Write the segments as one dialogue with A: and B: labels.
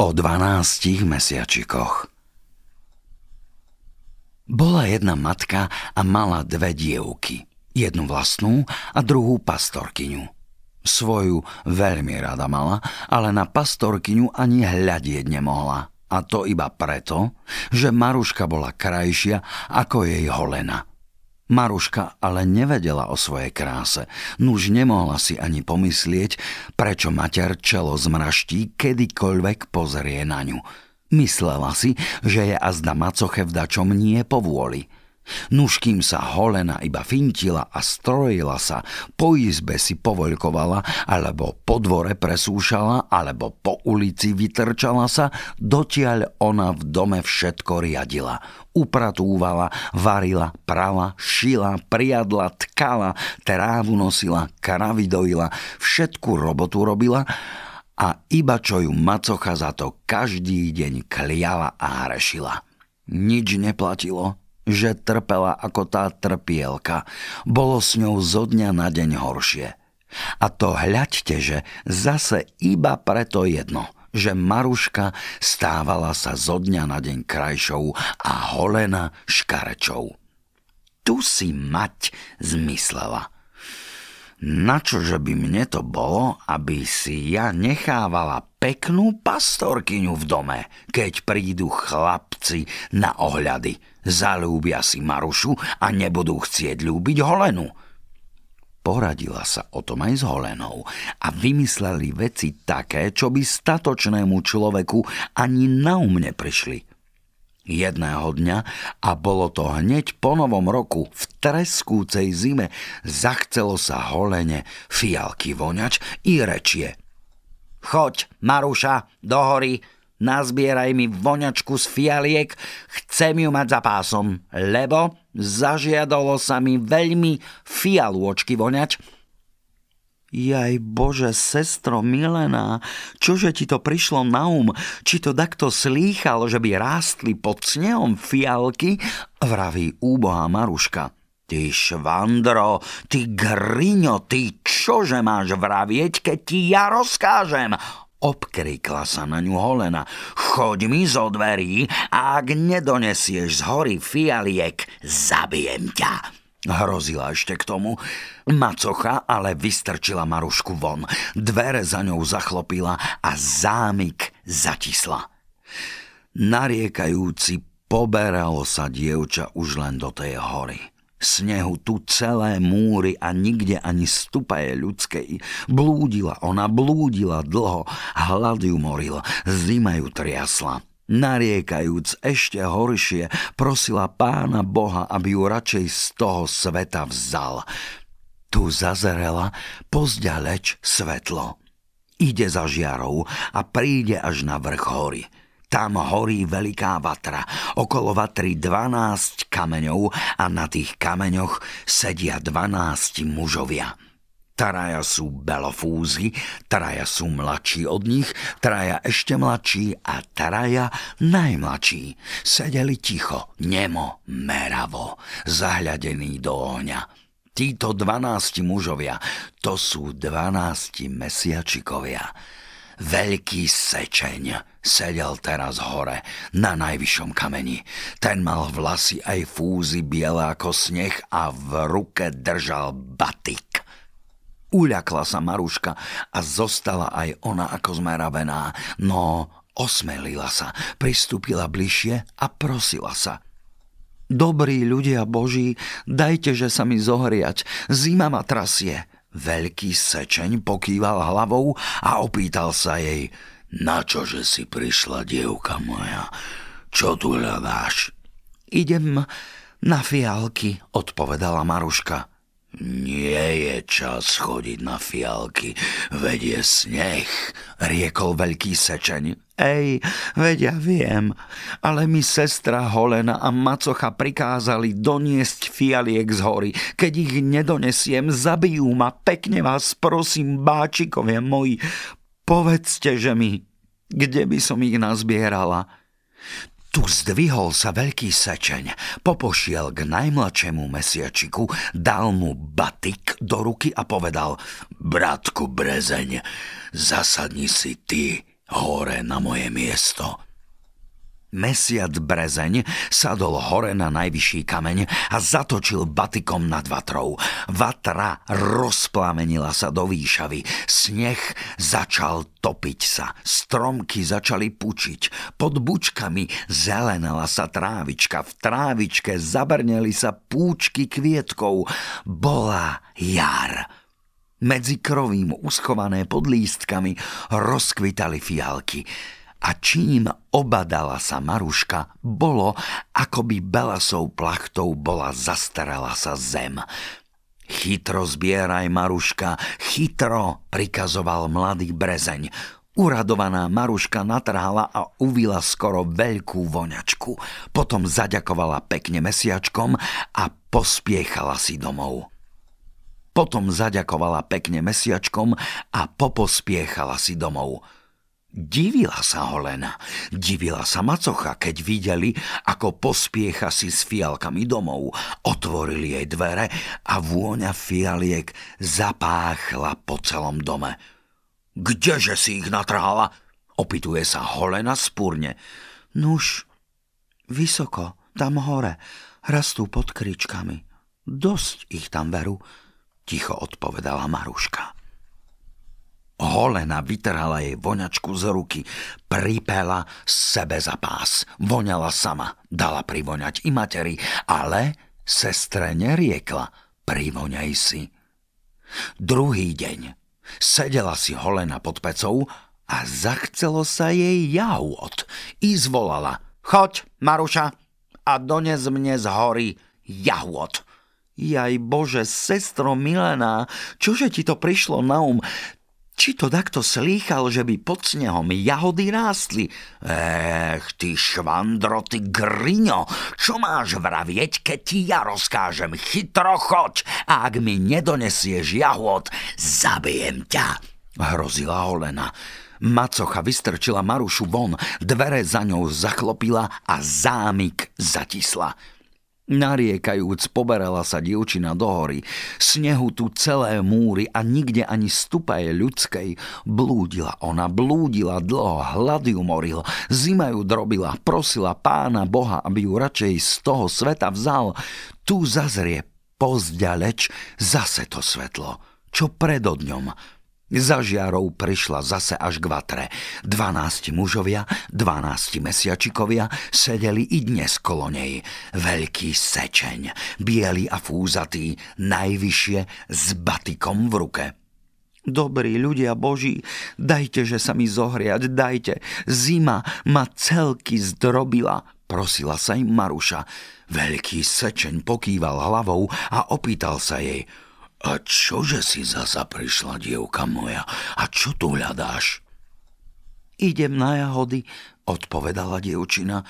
A: o 12 mesiačikoch. Bola jedna matka a mala dve dievky. Jednu vlastnú a druhú pastorkyňu. Svoju veľmi rada mala, ale na pastorkyňu ani hľadieť nemohla. A to iba preto, že Maruška bola krajšia ako jej holena. Maruška ale nevedela o svojej kráse, nuž nemohla si ani pomyslieť, prečo mater čelo zmraští, kedykoľvek pozrie na ňu. Myslela si, že je azda macoche v dačom nie povôli. Nuž kým sa holena iba fintila a strojila sa, po izbe si povoľkovala, alebo po dvore presúšala, alebo po ulici vytrčala sa, dotiaľ ona v dome všetko riadila. Upratúvala, varila, prala, šila, priadla, tkala, trávu nosila, kravy dojila, všetku robotu robila a iba čo ju macocha za to každý deň kliala a hrešila. Nič neplatilo, že trpela ako tá trpielka. Bolo s ňou zo dňa na deň horšie. A to hľaďte, že zase iba preto jedno, že Maruška stávala sa zo dňa na deň krajšou a holena škarečou. Tu si mať zmyslela. Načože by mne to bolo, aby si ja nechávala peknú pastorkyňu v dome, keď prídu chlapci na ohľady. Zalúbia si Marušu a nebudú chcieť ľúbiť holenu. Poradila sa o tom aj s holenou a vymysleli veci také, čo by statočnému človeku ani na neprišli. Jedného dňa, a bolo to hneď po novom roku, v treskúcej zime, zachcelo sa holene fialky voňač i rečie: Choď, Maruša, do hory, nazbieraj mi voňačku z fialiek, chcem ju mať za pásom, lebo zažiadalo sa mi veľmi fialôčky voňač. Jaj Bože, sestro milená, čože ti to prišlo na či to takto slýchal, že by rástli pod snehom fialky, vraví úbohá Maruška. Ty švandro, ty griňo, ty čože máš vravieť, keď ti ja rozkážem? Obkrikla sa na ňu holena. Choď mi zo dverí a ak nedonesieš z hory fialiek, zabijem ťa. Hrozila ešte k tomu. Macocha ale vystrčila Marušku von. Dvere za ňou zachlopila a zámik zatisla. Nariekajúci poberalo sa dievča už len do tej hory. Snehu tu celé múry a nikde ani stupaje ľudskej. Blúdila dlho, hlad ju moril, zima ju triasla. Nariekajúc ešte horšie, prosila Pána Boha, aby ju radšej z toho sveta vzal. Tu zazerela pozďaleč svetlo. Ide za žiarou a príde až na vrch hory. Tam horí veľká vatra, okolo vatry 12 kameňov a na tých kameňoch sedia 12 mužovia. Traja sú belofúzy, traja sú mladší od nich, traja ešte mladší a traja najmladší. Sedeli ticho, nemo, meravo, zahľadení do ohňa. Títo 12 mužovia, to sú 12 mesiačikovia. Veľký sečeň sedel teraz hore, na najvyššom kameni. Ten mal vlasy aj fúzy biele ako sneh a v ruke držal batik. Uľakla sa Maruška a zostala aj ona ako zmeravená, no osmelila sa, pristúpila bližšie a prosila sa. Dobrí ľudia Boží, dajte, že sa mi zohriať, zima ma trasie. Veľký sečeň pokýval hlavou a opýtal sa jej: Načože si prišla, dievka moja? Čo tu hľadáš? Idem na fialky, odpovedala Maruška. Nie je čas chodiť na fialky, veď je sneh, riekol veľký sečeň. Ej, veď ja viem, ale mi sestra holena a macocha prikázali doniesť fialiek z hory. Keď ich nedonesiem, zabijú ma, pekne vás prosím, báčikovia moji, povedzte, že mi, kde by som ich nazbierala. Tu zdvihol sa veľký sečeň, popošiel k najmladšiemu mesiačiku, dal mu batik do ruky a povedal: Bratku Brezeň, zasadni si ty hore na moje miesto. Mesiac Brezeň sadol hore na najvyšší kameň a zatočil batikom nad vatrou. Vatra rozplamenila sa do výšavy. Sneh začal topiť sa. Stromky začali pučiť. Pod bučkami zelenala sa trávička. V trávičke zabrneli sa púčky kvietkov. Bola jar. Medzi krovím uschované pod lístkami rozkvitali fialky. A čím obadala sa Maruška, bolo, ako by belasou plachtou bola zastarala sa zem. Chytro zbieraj, Maruška, chytro, prikazoval mladý Brezeň. Uradovaná Maruška natrhala a uvila skoro veľkú voňačku. Potom zaďakovala pekne mesiačkom a pospiechala si domov. Popospiechala si domov. Divila sa Holena, divila sa macocha, keď videli, ako pospiecha si s fialkami domov. Otvorili jej dvere a vôňa fialiek zapáchla po celom dome. Kdeže si ich natrhala? Opýtuje sa Holena spúrne. Nuž, vysoko, tam hore, rastú pod kričkami. Dosť ich tam veru, ticho odpovedala Maruška. Holena vytrhala jej voňačku z ruky, pripela sebe za pás. Voňala sama, dala privoňať i materi, ale sestre neriekla, privoňaj si. Druhý deň sedela si Holena pod pecou a zachcelo sa jej jahôd. I zvolala, choď, Maruša, a dones mne z hory jahôd. Jaj Bože, sestro milená, čože ti to prišlo na Či to takto slýchal, že by pod snehom jahody rástli? Ty švandro, ty griňo, čo máš vravieť, keď ti ja rozkážem? Chytro choď, a ak mi nedonesieš jahôd, zabijem ťa, hrozila Holena. Macocha vystrčila Marušu von, dvere za ňou zachlopila a zámik zatisla. Nariekajúc, poberala sa dievčina do hory. Snehu tu celé múry a nikde ani stupaje ľudskej. Blúdila dlho, hlad ju moril, zima ju drobila, prosila Pána Boha, aby ju radšej z toho sveta vzal. Tu zazrie pozďaleč zase to svetlo, čo predodňom. Za žiarou prišla zase až k vatre. 12 mužovia, 12 mesiačikovia sedeli i dnes kolo nej. Veľký sečeň, biely a fúzatý, najvyššie s batikom v ruke. Dobrí ľudia Boží, dajte, že sa mi zohriať, dajte. Zima ma celky zdrobila, prosila sa im Maruša. Veľký sečeň pokýval hlavou a opýtal sa jej, a čože si zasa prišla, dievka moja? A čo tu hľadáš? Idem na jahody, odpovedala dievčina.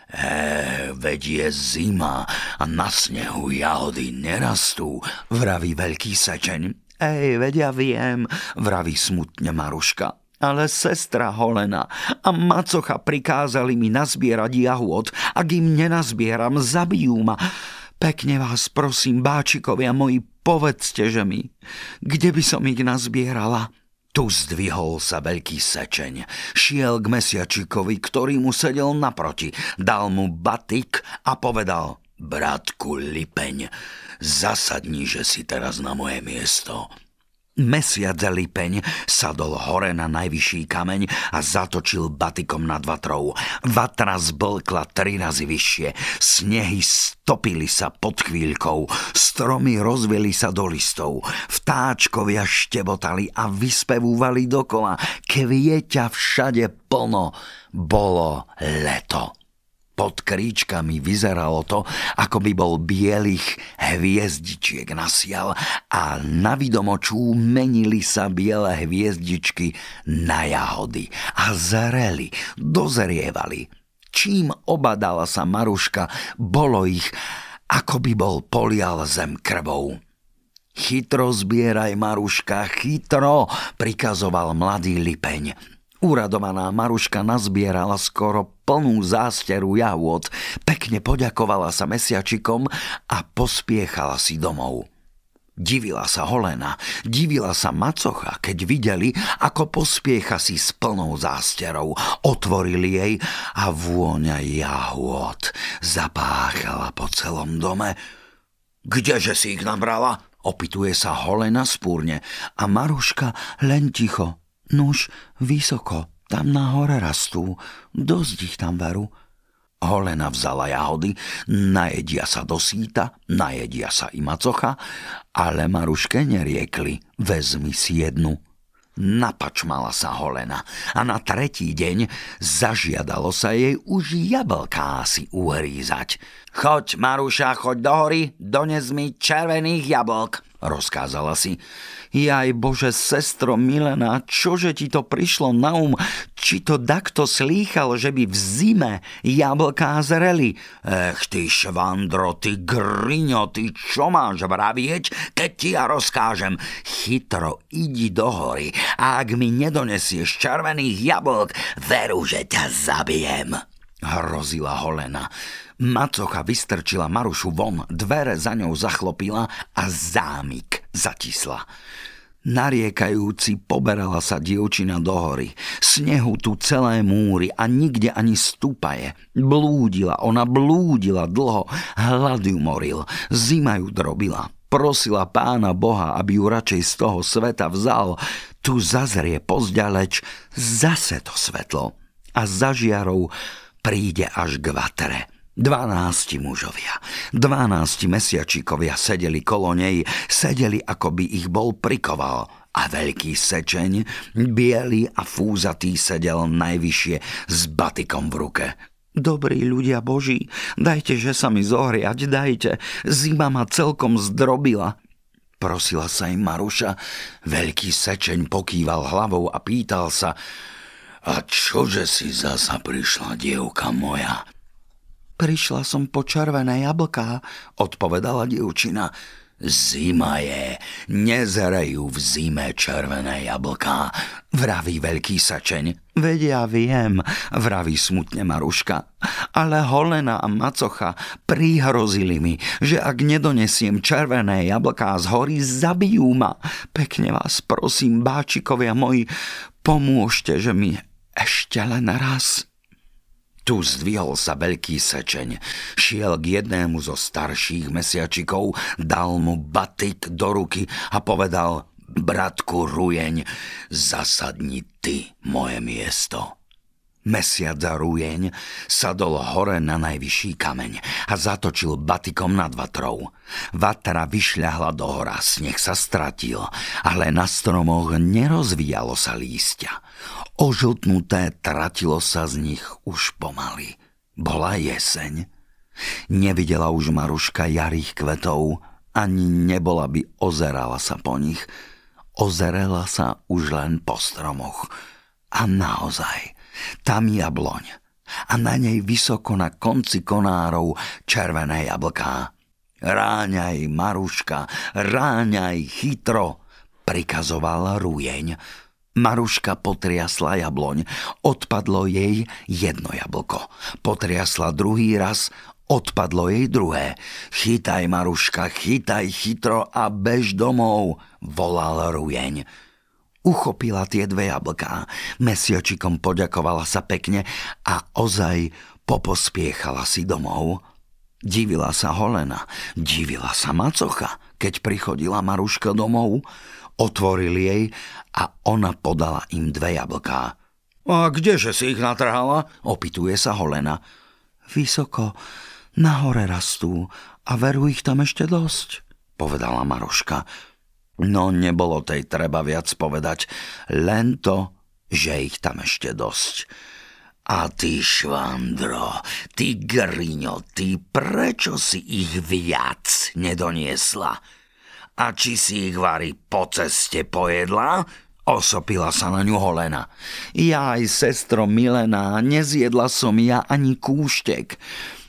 A: Veď je zima a na snehu jahody nerastú, vraví veľký sečeň. Veď ja viem, vraví smutne Maruška. Ale sestra Holena a macocha prikázali mi nazbierať jahôd. Ak im nenazbieram, zabijú ma. Pekne vás prosím, báčikovia moji, povedzte, že mi, kde by som ich nazbierala? Tu zdvihol sa veľký sečeň, šiel k mesiačikovi, ktorý mu sedel naproti, dal mu batik a povedal, bratku Lipeň, zasadni, že si teraz na moje miesto. Mesiac Lipeň sadol hore na najvyšší kameň a zatočil batikom nad vatrou. Vatra zblkla 3 razy vyššie, snehy stopili sa pod chvíľkou, stromy rozveli sa do listov, vtáčkovia štebotali a vyspevúvali dokola, kvieťa všade plno, bolo leto. Pod kríčkami vyzeralo to, ako by bol bielých hviezdičiek nasial a na vidomočú menili sa biele hviezdičky na jahody a zreli, dozrievali. Čím obadala sa Maruška, bolo ich, ako by bol polial zem krvou. Chytro zbieraj, Maruška, chytro, prikazoval mladý Lipeň. Uradovaná Maruška nazbierala skoro plnú zásteru jahôd, pekne poďakovala sa mesiačikom a pospiechala si domov. Divila sa Holena, divila sa macocha, keď videli, ako pospiecha si s plnou zásterou. Otvorili jej a vôňa jahôd zapáchala po celom dome. Kdeže si ich nabrala? Opýtuje sa Holena spúrne a Maruška len ticho. Nuž, vysoko, tam nahore rastú, dosť ich tam veru. Holena vzala jahody, najedia sa do síta, najedia sa i macocha, ale Maruške neriekli, vezmi si jednu. Napačmala sa Holena a na tretí deň zažiadalo sa jej už jablká si uhrízať. Choď, Maruša, choď do hory, dones mi červených jablk, rozkázala si. Jaj Bože, sestro milená, čože ti to prišlo na či to dakto slýchal, že by v zime jablká zreli? Ty švandro, ty griňo, ty čo máš vravieť, keď ti ja rozkážem? Chytro, idi do hory a ak mi nedonesieš červených jablk, veru, že ťa zabijem, hrozila Holena. Macocha vystrčila Marušu von, dvere za ňou zachlopila a zámik zatisla. Nariekajúci poberala sa dievčina do hory. Snehu tu celé múry a nikde ani stúpaje. Ona blúdila dlho, hlad ju moril, zima ju drobila. Prosila Pána Boha, aby ju radšej z toho sveta vzal. Tu zazrie pozďaleč zase to svetlo a za žiarou príde až k vatre. 12 mužovia, 12 mesiačikovia sedeli kolo nej, sedeli, ako by ich bol prikoval. A veľký sečeň, biely a fúzatý, sedel najvyššie s batikom v ruke. Dobrí ľudia Boží, dajte, že sa mi zohriať, dajte, zima ma celkom zdrobila. Prosila sa im Maruša, veľký sečeň pokýval hlavou a pýtal sa: A čože si zasa prišla, dievka moja? Prišla som po červené jablká, odpovedala dievčina. Zima je, nezerejú v zime červené jablká, vraví veľký sečeň. Veď ja viem, vraví smutne Maruška, ale Holena a macocha prihrozili mi, že ak nedonesiem červené jablká z hory, zabijú ma. Pekne vás prosím, báčikovia moji, pomôžte, že mi ešte len raz. Tu zdvihol sa veľký sečeň, šiel k jednému zo starších mesiačikov, dal mu batik do ruky a povedal: Bratku Rujeň, zasadni ty moje miesto. Mesiac Rujeň sadol hore na najvyšší kameň a zatočil batikom nad vatrou. Vatra vyšľahla do hora, sneh sa stratil, ale na stromoch nerozvíjalo sa lístia. Ožltnuté tratilo sa z nich už pomaly. Bola jeseň. Nevidela už Maruška jarých kvetov, ani nebola by ozerala sa po nich. Ozerela sa už len po stromoch. A naozaj, tam jabloň a na nej vysoko na konci konárov červené jablká. Ráňaj, Maruška, ráňaj chytro, prikazoval Rujeň. Maruška potriasla jabloň, odpadlo jej jedno jablko. Potriasla druhý raz, odpadlo jej druhé. Chytaj, Maruška, chytaj chytro a bež domov, volal Rujeň. Uchopila tie dve jablká, mesiačikom poďakovala sa pekne a ozaj popospiechala si domov. Divila sa Holena, divila sa macocha, keď prichodila Maruška domov. Otvorili jej a ona podala im dve jablká. A kdeže si ich natrhala? Opýtuje sa Holena. Vysoko, nahore rastú a veru ich tam ešte dosť, povedala Maruška. No nebolo tej treba viac povedať, len to, že ich tam ešte dosť. A ty, švandro, ty griňo, ty prečo si ich viac nedoniesla? A či si ich vari po ceste pojedla? Osopila sa na ňu Holena. Jaj, sestro milená, nezjedla som ja ani kúštek.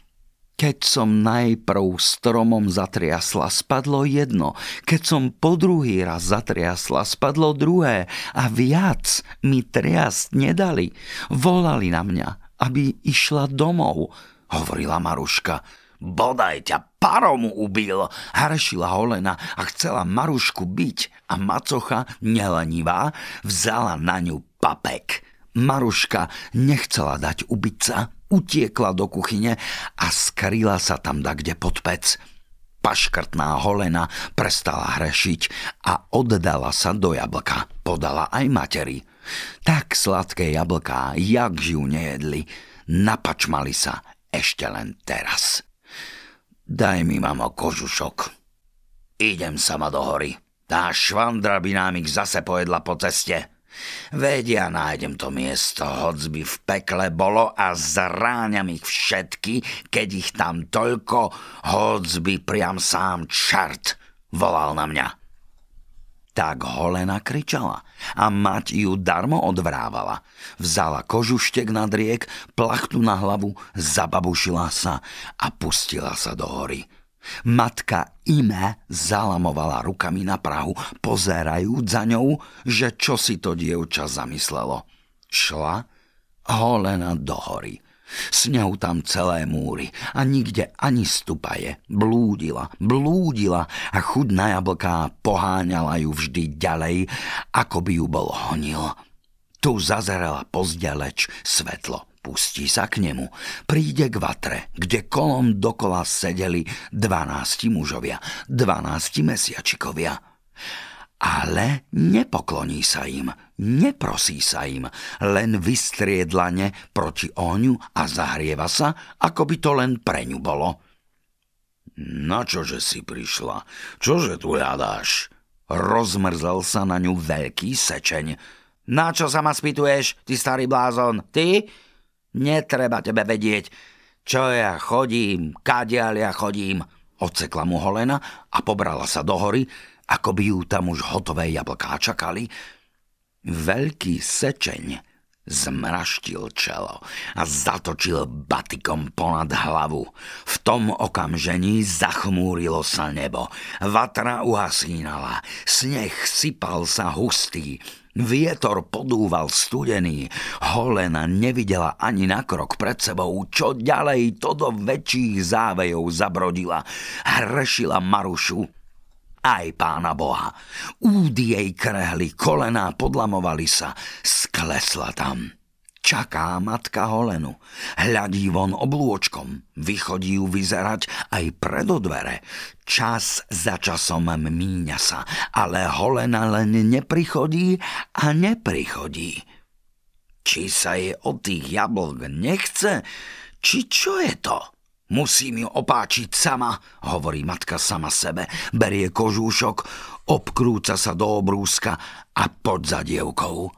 A: Keď som najprv stromom zatriasla, spadlo jedno. Keď som po druhý raz zatriasla, spadlo druhé. A viac mi triasť nedali. Volali na mňa, aby išla domov, hovorila Maruška. Bodaj ťa paromu ubil, hršila Holena a chcela Marušku byť a macocha, nelenivá, vzala na ňu papek. Maruška nechcela dať ubiť sa, utiekla do kuchyne a skryla sa tam dakde pod pec. Paškrtná Holena prestala hrešiť a oddala sa do jablka. Podala aj materi. Tak sladké jablká, jak ju nejedli, napačmali sa ešte len teraz. Daj mi, mamo, kožušok. Idem sama do hory. Tá švandra by nám ich zase pojedla po ceste. Vedia, nájdem to miesto, hoc by v pekle bolo a zráňam ich všetky, keď ich tam toľko, hoc by priam sám čart volal na mňa. Tak Holena kričala a mať ju darmo odvrávala. Vzala kožuštek nad riek, plachtu na hlavu, zababušila sa a pustila sa do hory. Matka Ime zalamovala rukami na prahu, pozerajúc za ňou, že čo si to dievča zamyslelo. Šla Holena do hory. S ňou tam celé múry a nikde ani stupaje. Blúdila a chuť na jablká poháňala ju vždy ďalej, ako by ju bol honil. Tu zazerala pozďaleč svetlo. Pustí sa k nemu. Príde k vatre, kde kolom dokola sedeli 12 mužovia, 12 mesiačikovia. Ale nepokloní sa im, neprosí sa im, len vystriedlane proti ohňu a zahrieva sa, ako by to len pre ňu bolo. Na čože si prišla? Čože tu hľadáš? Rozmrzel sa na ňu veľký sečeň. Na čo sa ma spýtuješ, ty starý blázon? Ty? Netreba tebe vedieť, čo ja chodím, kadiaľ ja chodím. Odsekla mu Holena a pobrala sa do hory, ako by ju tam už hotové jablká čakali. Veľký sečeň zmraštil čelo a zatočil batikom ponad hlavu. V tom okamžení zachmúrilo sa nebo. Vatra uhasínala, sneh sypal sa hustý, vietor podúval studený. Holena nevidela ani na krok pred sebou, čo ďalej to do väčších závejov zabrodila. Hršila Marušu aj Pána Boha. Údy jej krehli, kolená podlamovali sa, sklesla tam. Čaká matka Holenu. Hľadí von oblôčkom. Vychodí ju vyzerať aj predo dvere. Čas za časom míňa sa, ale Holena len neprichodí a neprichodí. Či sa jej od tých jablk nechce, či čo je to? Musím ju opáčiť sama, hovorí matka sama sebe. Berie kožúšok, obkrúca sa do obrúska a poď za dievkou.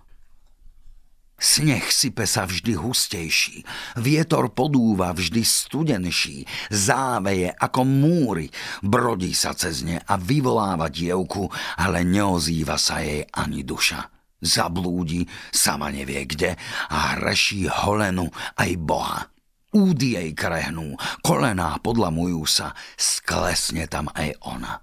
A: Sneh sype sa vždy hustejší, vietor podúva vždy studenší, záveje ako múry, brodí sa cez ne a vyvoláva dievku, ale neozýva sa jej ani duša. Zablúdi, sama nevie kde a hreší Holenu aj Boha. Údy jej krehnú, kolená podlamujú sa, sklesne tam aj ona.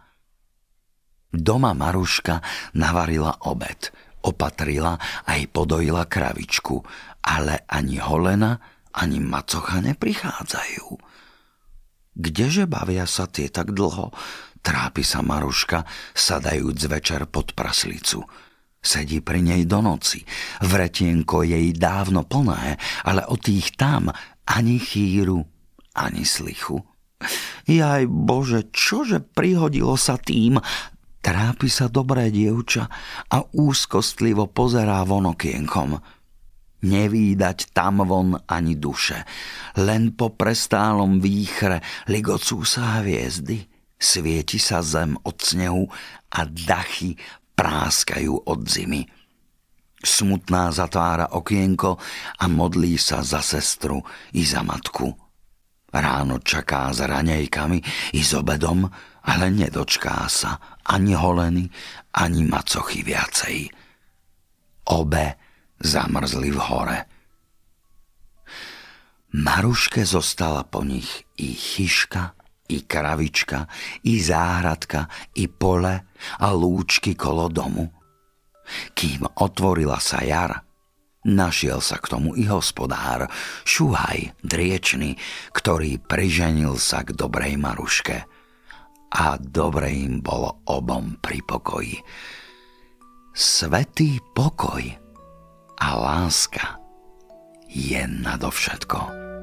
A: Doma Maruška navarila obed, opatrila aj podojila kravičku, ale ani Holena, ani macocha neprichádzajú. Kdeže bavia sa tie tak dlho? Trápi sa Maruška, sadajúc večer pod praslicu. Sedí pri nej do noci. Vretienko jej dávno plné, ale o tých tam ani chýru, ani slichu. Jaj Bože, čože prihodilo sa tým? Trápi sa dobré dievča a úzkostlivo pozerá von okienkom. Nevídať tam von ani duše. Len po prestálom výchre ligocú sa hviezdy. Svieti sa zem od snehu a dachy práskajú od zimy. Smutná zatvára okienko a modlí sa za sestru i za matku. Ráno čaká s raňajkami i s obedom, ale nedočká sa ani Holeny, ani macochy viacej. Obe zamrzli v hore. Maruške zostala po nich i chyška, i kravička, i záhradka, i pole a lúčky kolo domu. Kým otvorila sa jar, Našiel sa k tomu i hospodár, Šuhaj, driečny, ktorý priženil sa k dobrej Maruške. A dobre im bolo obom pri pokoji. Svätý pokoj a láska je nadovšetko.